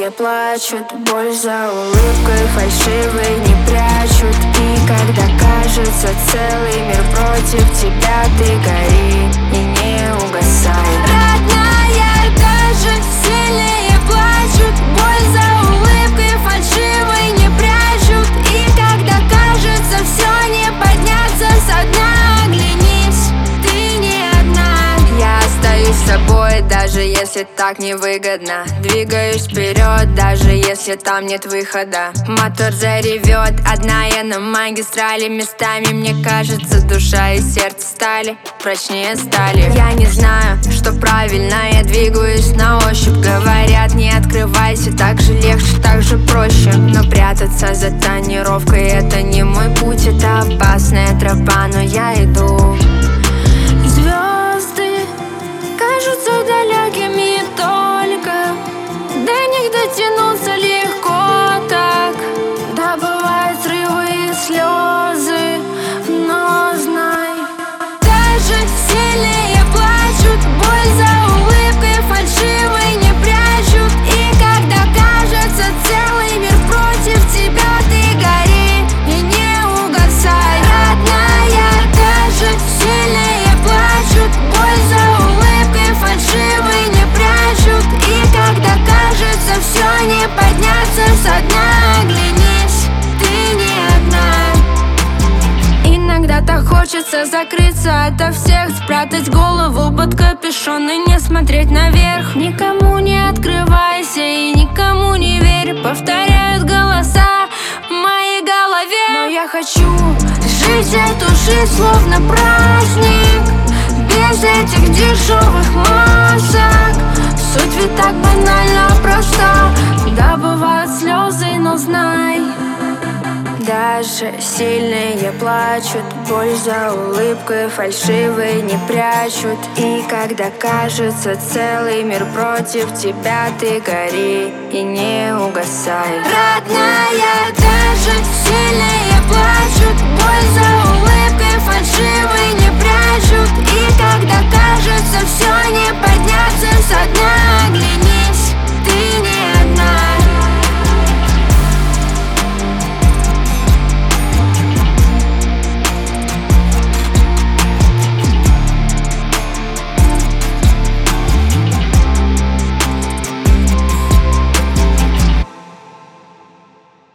Сильные плачут, боль за улыбкой фальшивой не прячут. И когда кажется целый мир против тебя, ты гори и не угасай. Родная, даже сильные плачут, боль за улыбкой фальшивой не прячут. И когда кажется все не подняться со дна, оглянись, ты не одна. Я остаюсь собой, даже если так невыгодно. Двигаюсь вперед, даже если там нет выхода. Мотор заревет, одна я на магистрали. Местами, мне кажется, душа и сердце стали прочнее стали. Я не знаю, что правильно, я двигаюсь на ощупь. Говорят, не открывайся, так же легче, так же проще. Но прятаться за тонировкой — это не мой путь, это опасная тропа, но я иду. Звезды кажутся далекими только, до них дотянуться легко так. Да, бывают срывы и слезы, но знай, даже сильные плачут, боль за улыбкой фальшивой не прячут. И когда кажется целый мир против тебя, ты гори и не угасай. Родная, даже сильные плачут, боль за улыбкой фальшивой не прячут. И когда кажется все не подняться со дна, оглянись, ты не одна. Иногда так хочется закрыться ото всех, спрятать голову под капюшон и не смотреть наверх. Никому не открывайся и никому не верь, повторяют голоса в моей голове. Но я хочу жить эту жизнь словно праздник, без этих дешевых масок. Суть ведь так банально проста. Да, бывают слезы, но знай, даже сильные плачут, боль за улыбкой фальшивой не прячут. И когда кажется целый мир против тебя, ты гори и не угасай. Родная, даже сильные плачут, боль за улыбкой фальшивой не прячут. И когда кажется все не подняться со дна, оглянись.